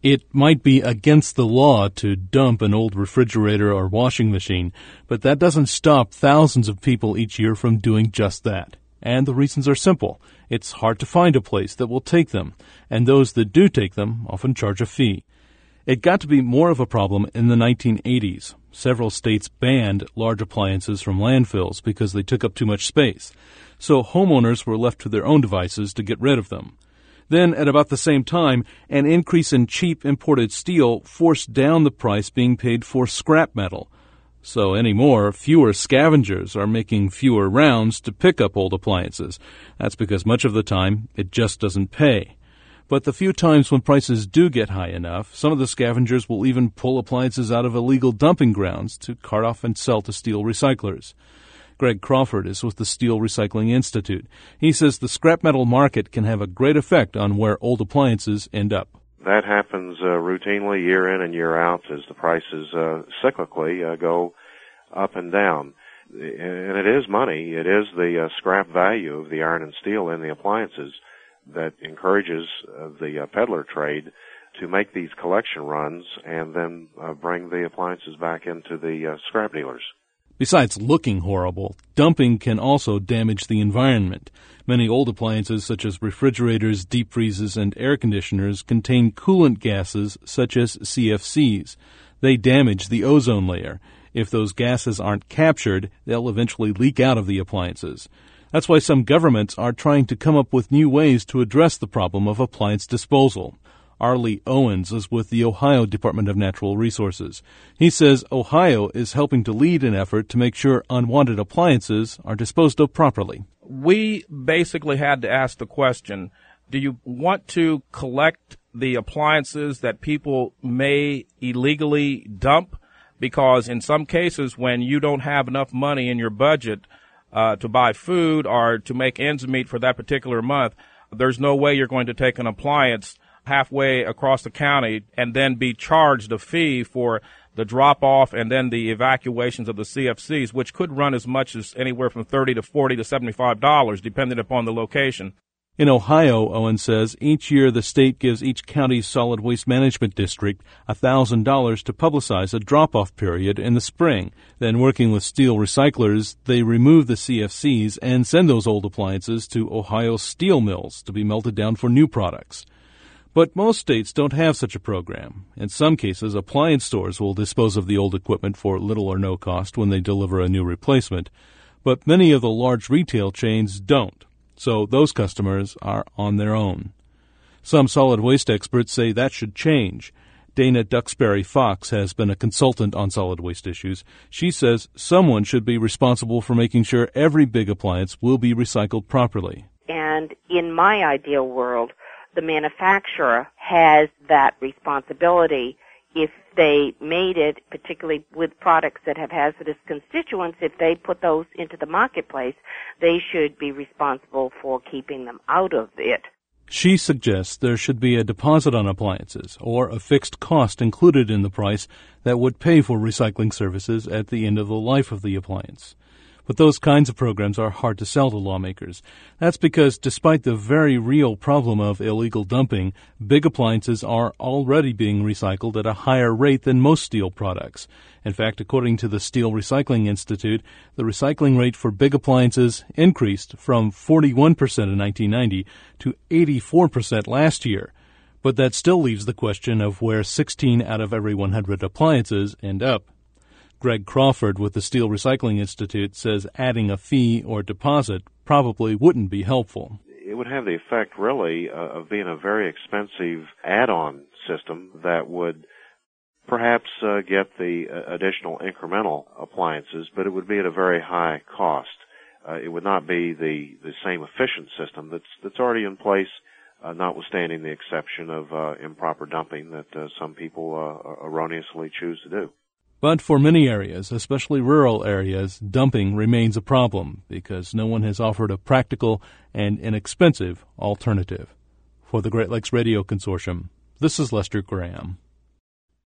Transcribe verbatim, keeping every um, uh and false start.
It might be against the law to dump an old refrigerator or washing machine, but that doesn't stop thousands of people each year from doing just that. And the reasons are simple. It's hard to find a place that will take them, and those that do take them often charge a fee. It got to be more of a problem in the nineteen eighties. Several states banned large appliances from landfills because they took up too much space. So homeowners were left to their own devices to get rid of them. Then, at about the same time, an increase in cheap imported steel forced down the price being paid for scrap metal. So anymore, fewer scavengers are making fewer rounds to pick up old appliances. That's because much of the time, it just doesn't pay. But the few times when prices do get high enough, some of the scavengers will even pull appliances out of illegal dumping grounds to cart off and sell to steel recyclers. Greg Crawford is with the Steel Recycling Institute. He says the scrap metal market can have a great effect on where old appliances end up. That happens uh, routinely year in and year out as the prices uh, cyclically uh, go up and down. And it is money. It is the uh, scrap value of the iron and steel in the appliances that encourages uh, the uh, peddler trade to make these collection runs and then uh, bring the appliances back into the uh, scrap dealers. Besides looking horrible, dumping can also damage the environment. Many old appliances, such as refrigerators, deep freezes, and air conditioners, contain coolant gases such as C F Cs. They damage the ozone layer. If those gases aren't captured, they'll eventually leak out of the appliances. That's why some governments are trying to come up with new ways to address the problem of appliance disposal. Arlie Owens is with the Ohio Department of Natural Resources. He says Ohio is helping to lead an effort to make sure unwanted appliances are disposed of properly. We basically had to ask the question, do you want to collect the appliances that people may illegally dump? Because in some cases, when you don't have enough money in your budget uh, to buy food or to make ends meet for that particular month, there's no way you're going to take an appliance halfway across the county and then be charged a fee for the drop-off and then the evacuations of the C F Cs, which could run as much as anywhere from thirty to forty to seventy-five dollars, depending upon the location. In Ohio, Owen says, each year the state gives each county's solid waste management district one thousand dollars to publicize a drop-off period in the spring. Then, working with steel recyclers, they remove the C F Cs and send those old appliances to Ohio steel mills to be melted down for new products. But most states don't have such a program. In some cases, appliance stores will dispose of the old equipment for little or no cost when they deliver a new replacement. But many of the large retail chains don't. So those customers are on their own. Some solid waste experts say that should change. Dana Duxbury Fox has been a consultant on solid waste issues. She says someone should be responsible for making sure every big appliance will be recycled properly. And in my ideal world, the manufacturer has that responsibility. If they made it, particularly with products that have hazardous constituents, if they put those into the marketplace, they should be responsible for keeping them out of it. She suggests there should be a deposit on appliances or a fixed cost included in the price that would pay for recycling services at the end of the life of the appliance. But those kinds of programs are hard to sell to lawmakers. That's because despite the very real problem of illegal dumping, big appliances are already being recycled at a higher rate than most steel products. In fact, according to the Steel Recycling Institute, the recycling rate for big appliances increased from forty-one percent in nineteen ninety to eighty-four percent last year. But that still leaves the question of where sixteen out of every one hundred appliances end up. Greg Crawford with the Steel Recycling Institute says adding a fee or deposit probably wouldn't be helpful. It would have the effect, really, uh, of being a very expensive add-on system that would perhaps uh, get the uh, additional incremental appliances, but it would be at a very high cost. Uh, it would not be the, the same efficient system that's, that's already in place, uh, notwithstanding the exception of uh, improper dumping that uh, some people uh, erroneously choose to do. But for many areas, especially rural areas, dumping remains a problem because no one has offered a practical and inexpensive alternative. For the Great Lakes Radio Consortium, this is Lester Graham.